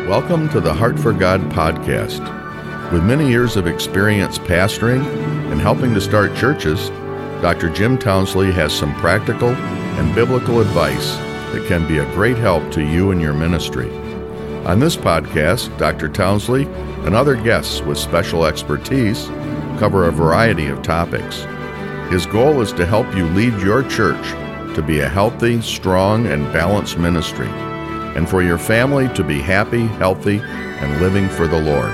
Welcome to the Heart for God podcast. With many years of experience pastoring and helping to start churches, Dr. Jim Townsley has some practical and biblical advice that can be a great help to you and your ministry. On this podcast, Dr. Townsley and other guests with special expertise cover a variety of topics. His goal is to help you lead your church to be a healthy, strong, and balanced ministry, and for your family to be happy, healthy, and living for the Lord.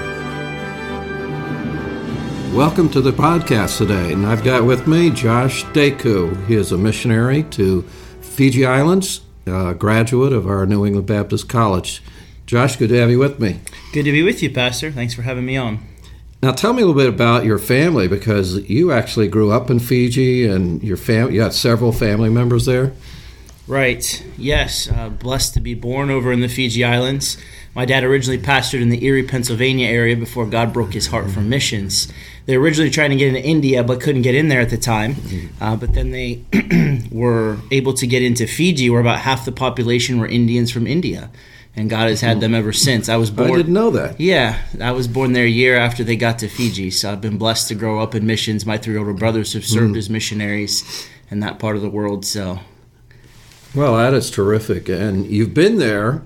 Welcome to the podcast today, and I've got with me Josh Deku. He is a missionary to Fiji Islands, a graduate of our New England Baptist College. Josh, good to have you with me. Good to be with you, Pastor. Thanks for having me on. Now tell me a little bit about your family, because you actually grew up in Fiji, and you got several family members there. Right. Yes. Blessed to be born over in the Fiji Islands. My dad originally pastored in the Erie, Pennsylvania area before God broke his heart for missions. They were originally trying to get into India, but couldn't get in there at the time. But then they were able to get into Fiji, where about half the population were Indians from India. And God has had them ever since. I didn't know that. Yeah, I was born there a year after they got to Fiji, so I've been blessed to grow up in missions. My 3 older brothers have served as missionaries in that part of the world. So, well, that is terrific. And you've been there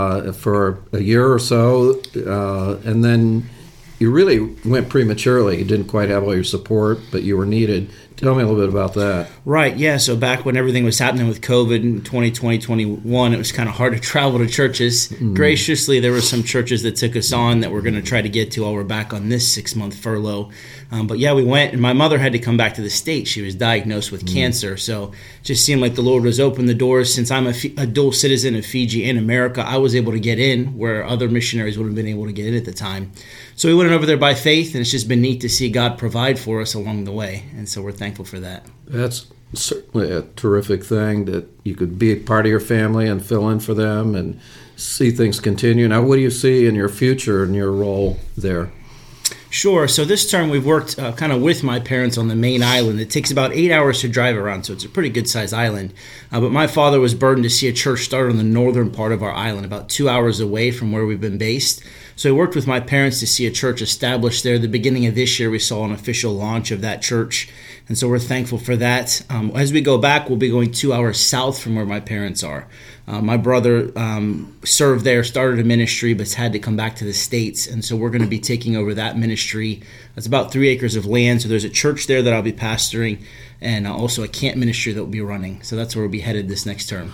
for a year or so, and then you really went prematurely. You didn't quite have all your support, but you were needed. Tell me a little bit about that. Right, yeah. So back when everything was happening with COVID in 2020, 21, it was kind of hard to travel to churches. Graciously, there were some churches that took us on that we're going to try to get to while we're back on this 6-month furlough. But yeah, we went, and my mother had to come back to the States. She was diagnosed with cancer, so it just seemed like the Lord was opening the doors. Since I'm a dual citizen of Fiji and America, I was able to get in where other missionaries would have been able to get in at the time. So we went over there by faith, and it's just been neat to see God provide for us along the way, and so we're thankful for that. That's certainly a terrific thing, that you could be a part of your family and fill in for them and see things continue. Now, what do you see in your future and your role there? Sure. So this term we've worked kind of with my parents on the main island. It takes about 8 hours to drive around, so it's a pretty good-sized island. But my father was burdened to see a church start on the northern part of our island, about 2 hours away from where we've been based. So I worked with my parents to see a church established there. The beginning of this year, we saw an official launch of that church, and so we're thankful for that. As we go back, we'll be going 2 hours south from where my parents are. My brother served there, started a ministry, but had to come back to the States, and so we're going to be taking over that ministry. It's about 3 acres of land, so there's a church there that I'll be pastoring, and also a camp ministry that will be running. So that's where we'll be headed this next term.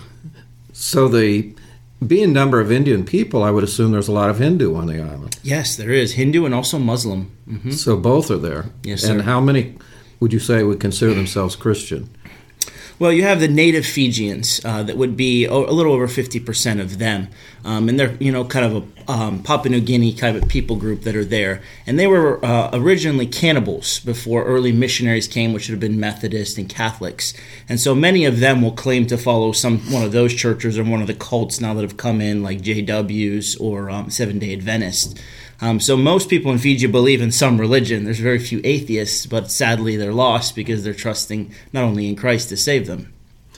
So being number of Indian people, I would assume there's a lot of Hindu on the island. Yes, there is. Hindu and also Muslim. Mm-hmm. So both are there. Yes, sir. And how many would you say would consider themselves Christian? Well, you have the native Fijians that would be a little over 50% of them, and they're kind of a Papua New Guinea kind of people group that are there. And they were originally cannibals before early missionaries came, which would have been Methodist and Catholics. And so many of them will claim to follow one of those churches or one of the cults now that have come in, like JW's or Seventh-day Adventists. So most people in Fiji believe in some religion. There's very few atheists, but sadly they're lost because they're trusting not only in Christ to save them.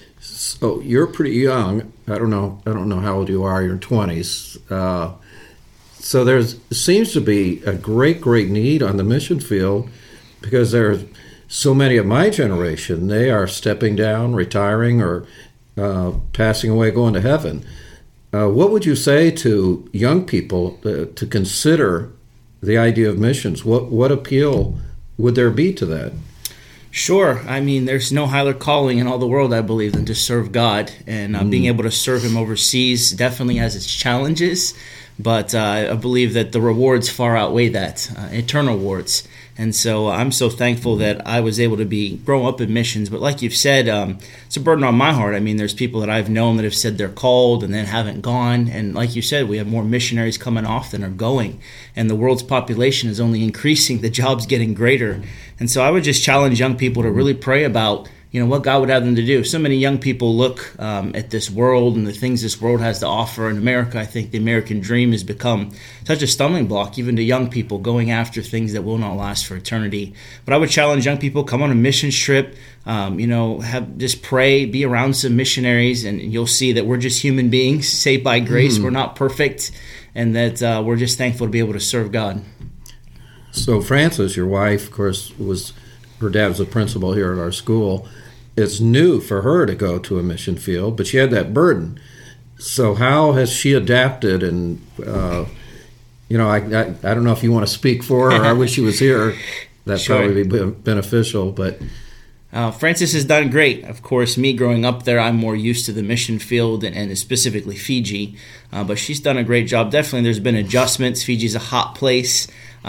So you're pretty young. I don't know how old you are. You're in 20s. So there seems to be a great need on the mission field, because there are so many of my generation. They are stepping down, retiring, or passing away, going to heaven. What would you say to young people to consider the idea of missions? What appeal would there be to that? Sure. I mean, there's no higher calling in all the world, I believe, than to serve God. And being able to serve Him overseas definitely has its challenges. But I believe that the rewards far outweigh that, eternal rewards. And so I'm so thankful that I was able to grow up in missions. But like you've said, it's a burden on my heart. I mean, there's people that I've known that have said they're called and then haven't gone. And like you said, we have more missionaries coming off than are going. And the world's population is only increasing. The job's getting greater. And so I would just challenge young people to really pray about what God would have them to do. So many young people look at this world and the things this world has to offer. In America, I think the American dream has become such a stumbling block, even to young people going after things that will not last for eternity. But I would challenge young people, come on a missions trip, just pray, be around some missionaries, and you'll see that we're just human beings saved by grace. We're not perfect, and that we're just thankful to be able to serve God. So Frances, your wife, of course, her dad was a principal here at our school. It's new for her to go to a mission field, but she had that burden. So how has she adapted? And I don't know if you want to speak for her. I wish she was here. That'd Sure. probably be beneficial. But Frances has done great. Of course, me growing up there, I'm more used to the mission field and specifically Fiji. But she's done a great job. Definitely, there's been adjustments. Fiji's a hot place.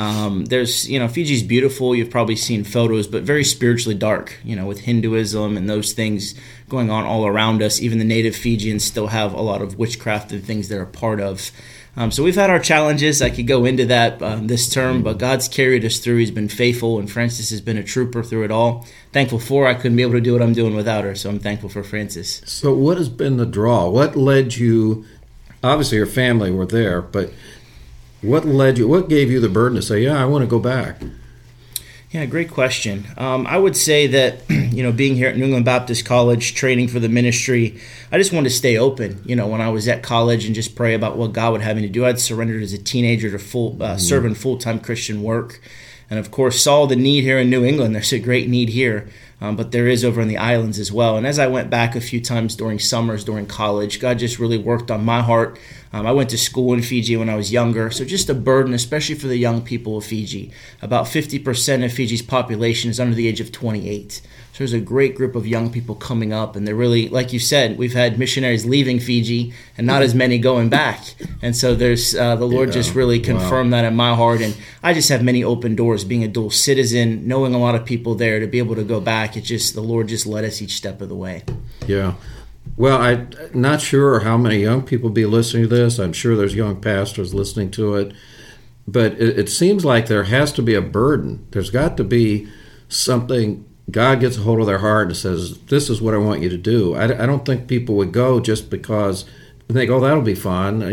Fiji's beautiful. You've probably seen photos, but very spiritually dark, with Hinduism and those things going on all around us. Even the native Fijians still have a lot of witchcraft and things they're a part of. So we've had our challenges. I could go into that this term, but God's carried us through. He's been faithful, and Frances has been a trooper through it all. Thankful for her. I couldn't be able to do what I'm doing without her, so I'm thankful for Frances. so what has been the draw? What led you, obviously your family were there, but what gave you the burden to say, yeah, I want to go back? Yeah, great question. I would say that, being here at New England Baptist College, training for the ministry, I just wanted to stay open. When I was at college and just pray about what God would have me to do. I'd surrendered as a teenager to serve in full-time Christian work. And, of course, saw the need here in New England. There's a great need here, but there is over in the islands as well. And as I went back a few times during summers, during college, God just really worked on my heart. I went to school in Fiji when I was younger, so just a burden, especially for the young people of Fiji. About 50% of Fiji's population is under the age of 28. So there's a great group of young people coming up, and they're really, like you said, we've had missionaries leaving Fiji and not as many going back. And so there's the Lord just really confirmed that in my heart, and I just have many open doors, being a dual citizen, knowing a lot of people there, to be able to go back. The Lord just led us each step of the way. Yeah. Well, I'm not sure how many young people be listening to this. I'm sure there's young pastors listening to it. But it seems like there has to be a burden. There's got to be something. God gets a hold of their heart and says, this is what I want you to do. I don't think people would go just because they think, oh, that'll be fun.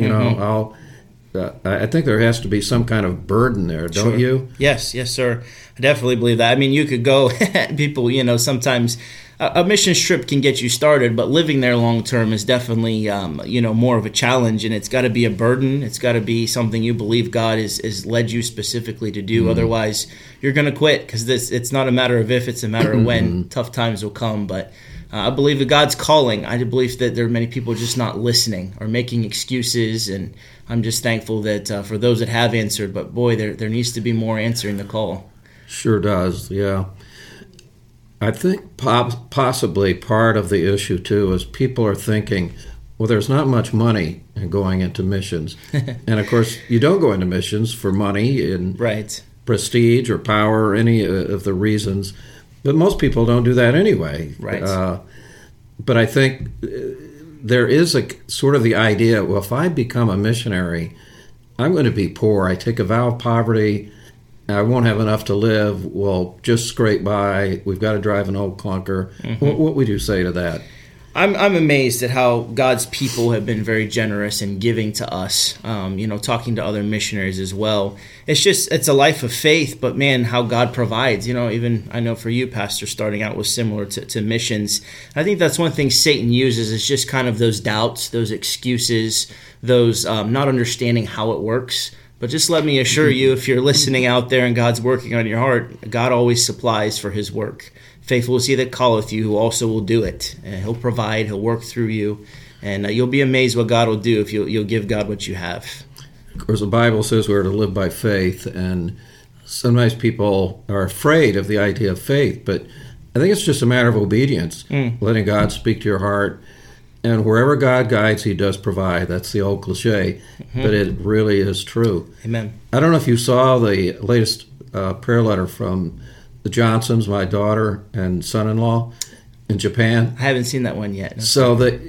I think there has to be some kind of burden there, don't you? Yes, sir. I definitely believe that. I mean, you could go, people, sometimes a mission trip can get you started, but living there long term is definitely, more of a challenge, and it's got to be a burden. It's got to be something you believe God has led you specifically to do. Otherwise, you're going to quit, because it's not a matter of if, it's a matter of when. Tough times will come, but I believe that God's calling. I believe that there are many people just not listening or making excuses, and I'm just thankful that for those that have answered, but boy, there needs to be more answering the call. Sure does, yeah. I think possibly part of the issue, too, is people are thinking, well, there's not much money in going into missions. And, of course, you don't go into missions for money and right. prestige or power or any of the reasons. But most people don't do that anyway. Right. But I think there is a sort of the idea, well, if I become a missionary, I'm going to be poor. I take a vow of poverty. I won't have enough to live. We'll just scrape by. We've got to drive an old clunker. What would you say to that? I'm amazed at how God's people have been very generous in giving to us, talking to other missionaries as well. It's a life of faith, but man, how God provides. Even I know for you, Pastor, starting out was similar to missions. I think that's one thing Satan uses, is just kind of those doubts, those excuses, those not understanding how it works. But just let me assure you, if you're listening out there and God's working on your heart, God always supplies for his work. Faithful is he that calleth you, who also will do it. And he'll provide, he'll work through you, and you'll be amazed what God will do if you'll give God what you have. Of course, the Bible says we're to live by faith, and sometimes people are afraid of the idea of faith, but I think it's just a matter of obedience, letting God speak to your heart. And wherever God guides, he does provide. That's the old cliche, but it really is true. Amen. I don't know if you saw the latest prayer letter from the Johnsons, my daughter and son-in-law, in Japan. I haven't seen that one yet. No. So they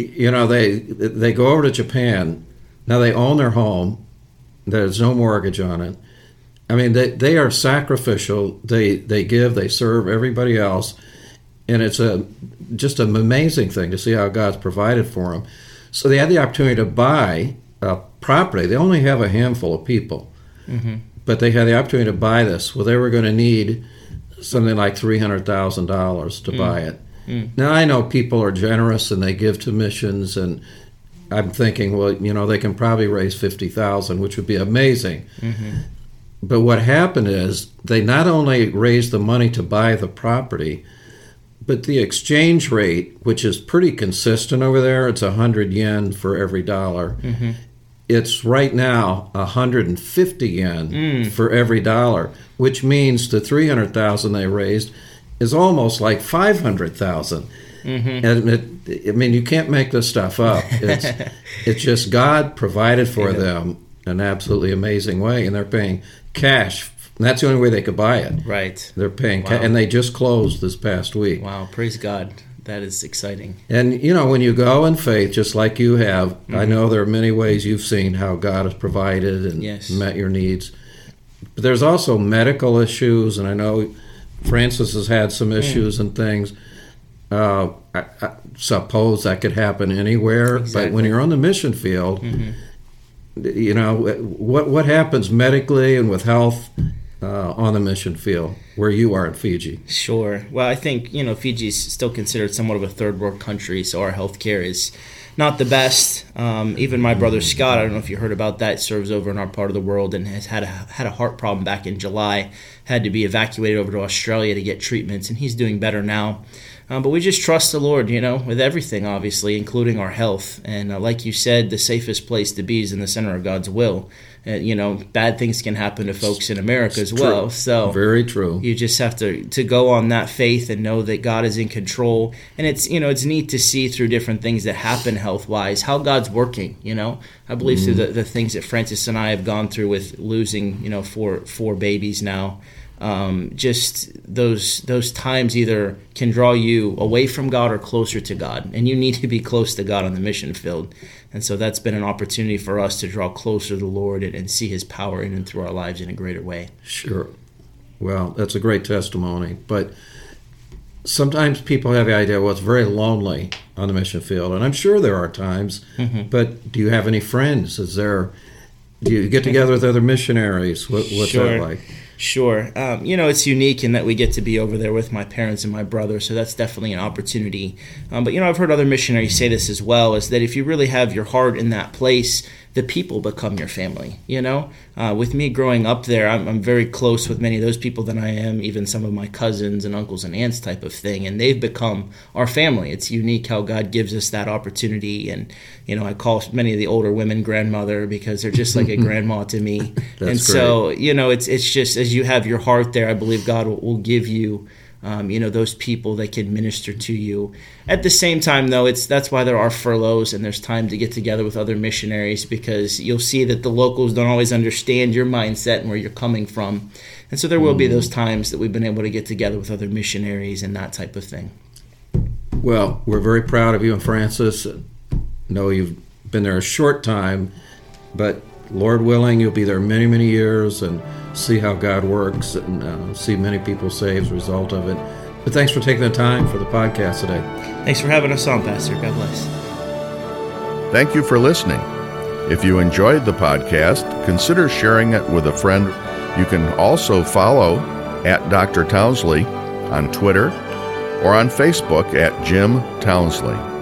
go over to Japan. Now they own their home. There's no mortgage on it. I mean, they are sacrificial. They give, they serve everybody else. And it's just an amazing thing to see how God's provided for them. So they had the opportunity to buy a property. They only have a handful of people, but they had the opportunity to buy this. Well, they were going to need something like $300,000 to buy it. Now, I know people are generous and they give to missions, and I'm thinking, well, they can probably raise $50,000, which would be amazing. But what happened is they not only raised the money to buy the property, but the exchange rate, which is pretty consistent over there, it's 100 yen for every dollar. It's right now 150 yen for every dollar, which means the 300,000 they raised is almost like 500,000. And you can't make this stuff up. It's just God provided for them an absolutely amazing way, and they're paying cash. And that's the only way they could buy it. Right. They're paying and they just closed this past week. Wow, praise God. That is exciting. And, when you go in faith, just like you have, I know there are many ways you've seen how God has provided and met your needs. But there's also medical issues, and I know Francis has had some issues and things. I suppose that could happen anywhere. Exactly. But when you're on the mission field, what happens medically and with health on the mission field where you are in Fiji? Sure. Well, I think, Fiji is still considered somewhat of a third world country, so our health care is not the best. Even my brother Scott, I don't know if you heard about that, serves over in our part of the world and has had a heart problem back in July, had to be evacuated over to Australia to get treatments, and he's doing better now. But we just trust the Lord, with everything, obviously, including our health. And like you said, the safest place to be is in the center of God's will. Bad things can happen to folks in America as well. So very true. You just have to go on that faith and know that God is in control. And it's neat to see through different things that happen health-wise how God's working. I believe through the things that Francis and I have gone through with losing four babies now. Just those times either can draw you away from God or closer to God, and you need to be close to God on the mission field. And so that's been an opportunity for us to draw closer to the Lord and see His power in and through our lives in a greater way. Sure. Well, that's a great testimony. But sometimes people have the idea, well, it's very lonely on the mission field, and I'm sure there are times. But do you have any friends? Do you get together with other missionaries? What's that like? Sure. It's unique in that we get to be over there with my parents and my brother, so that's definitely an opportunity. But, I've heard other missionaries say this as well, is that if you really have your heart in that place, the people become your family, With me growing up there, I'm very close with many of those people than I am even some of my cousins and uncles and aunts type of thing, and they've become our family. It's unique how God gives us that opportunity, and, I call many of the older women grandmother because they're just like a grandma to me. And so, it's just as you have your heart there, I believe God will give you those people that can minister to you. At the same time, though, that's why there are furloughs and there's time to get together with other missionaries, because you'll see that the locals don't always understand your mindset and where you're coming from. And so there will be those times that we've been able to get together with other missionaries and that type of thing. Well, we're very proud of you and Francis. know you've been there a short time, but Lord willing, you'll be there many, many years and see how God works and see many people saved as a result of it. But thanks for taking the time for the podcast today. Thanks for having us on, Pastor. God bless. Thank you for listening. If you enjoyed the podcast, consider sharing it with a friend. You can also follow at Dr. Townsley on Twitter or on Facebook at Jim Townsley.